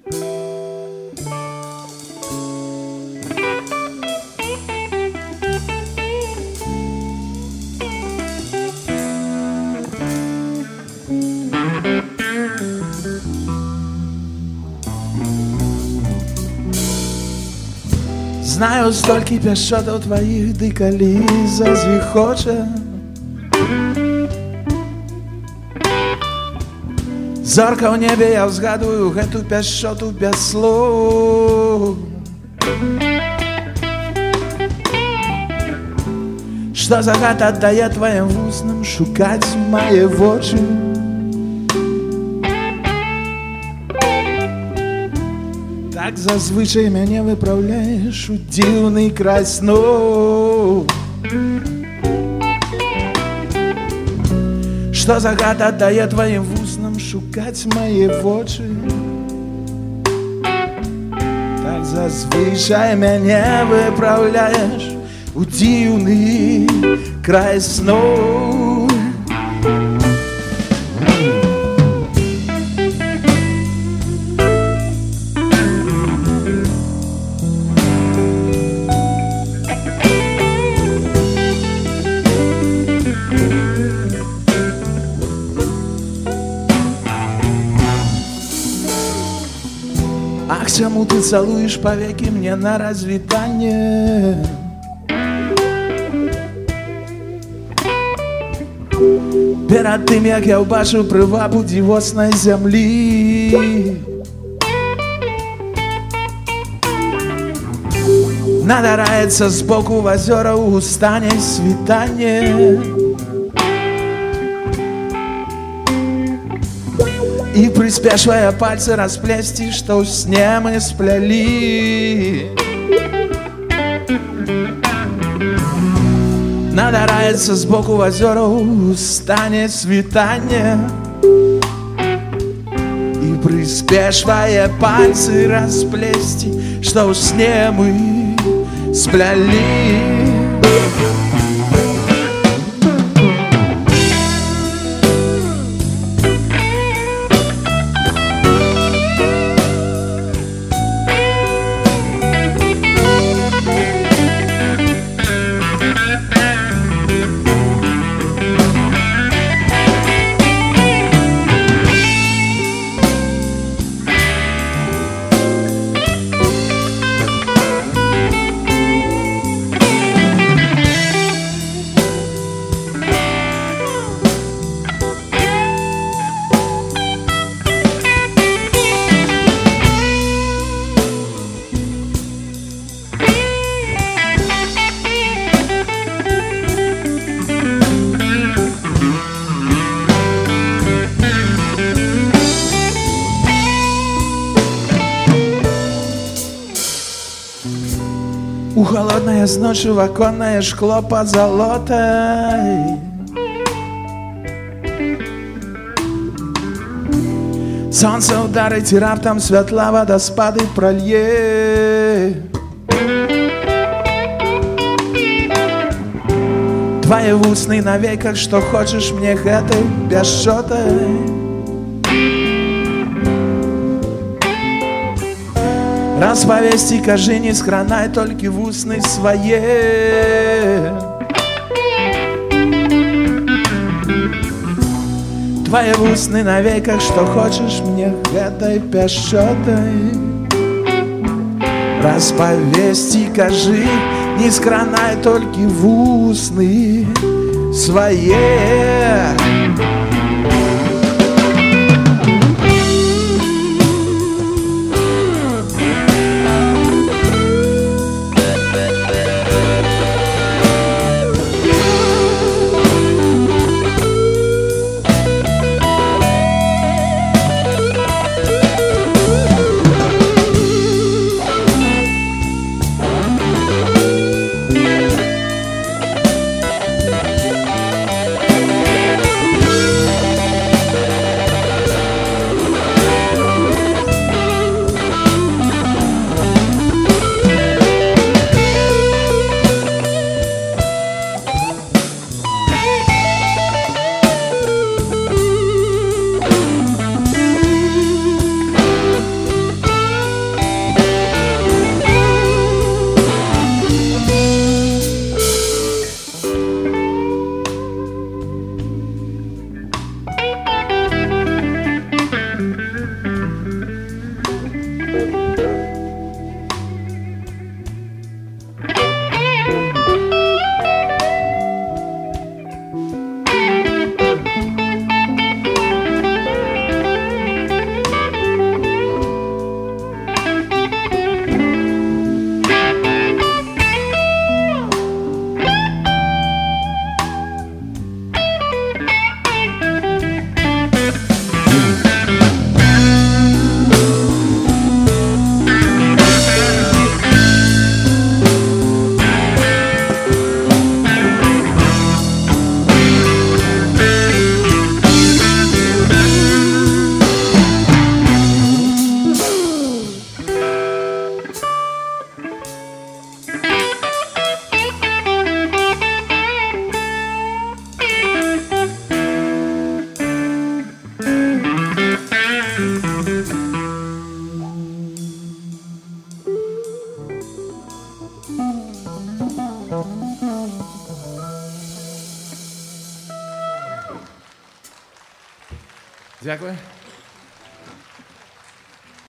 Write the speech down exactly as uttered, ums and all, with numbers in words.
Знаю, стільки пішотів твоїх дикалі зазвіхоче. Зорка в небі, я згадую гэту пішоту без слов. Что загад отдає твоїм вуснам шукать мої очі? Так зазвичай мене виправляєш у дивний край снов. Что загад отдає твоїм вуснам шукать мої очі? Так зазвичай мене виправляєш у дивний край снов. Ах, чему ты целуешь повеки мне на развитание? Перед тим, як я вбачу привабу дівосної землі, надирається збоку в озера у стані світання. И приспешивая пальцы расплести, что в сне мы сплели. Надирается сбоку в озера у стане свитания. И приспешивая пальцы расплести, что в сне мы сплели. У холодное с ночи в оконное шкло позолотой. Солнце ударить и раптом светла водоспады пролье. Твои вусны на веках, что хочешь мне этой пешотой. Расповести, кажи, не схранай только в устной своей. Твои устны на веках, что хочешь мне этой пешотой. Расповести, кажи, не схранай только в устной своей. Дякую.